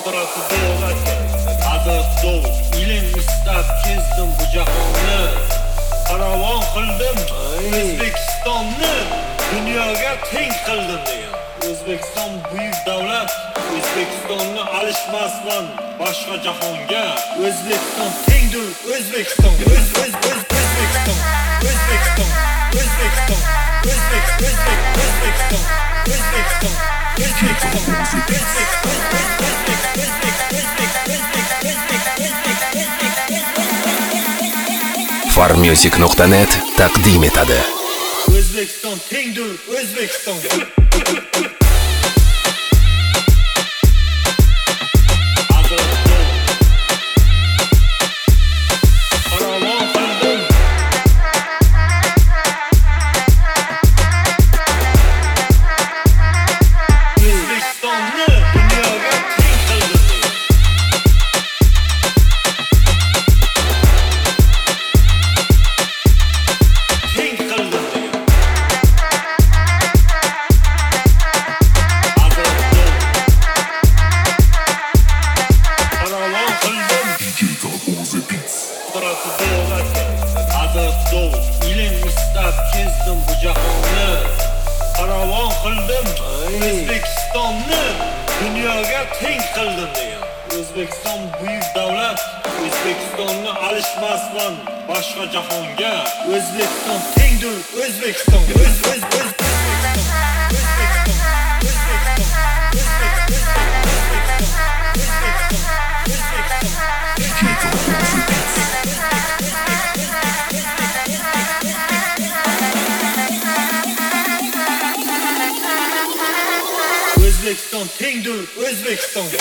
Aziz ilim istab kezdim bu jahonni, farovon qildim O'zbekistonni, dunyoga teng qildim degan. O'zbekiston buyuk davlat, O'zbekistonni alishmasman boshqa jahonga. O'zbekiston tengdir O'zbekistonga. O'zbekiston, O'zbekiston, O'zbekiston, O'zbekiston, O'zbekiston, Farmusic.net taqdim etadi. O'zbekiston tengdir O'zbekistonga. ilim istab kezdim bu jahonni, farovon qildim O'zbekistonni, dunyoga teng qildim degan. O'zbekiston buyuk davlat, O'zbekistonni alishmasman boshqa jahonga. O'zbekiston tengdir O'zbekistonga. O'zbekiston, O'zbekiston tengdir O'zbekistonga.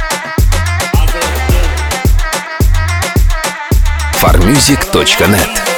Farmusic.net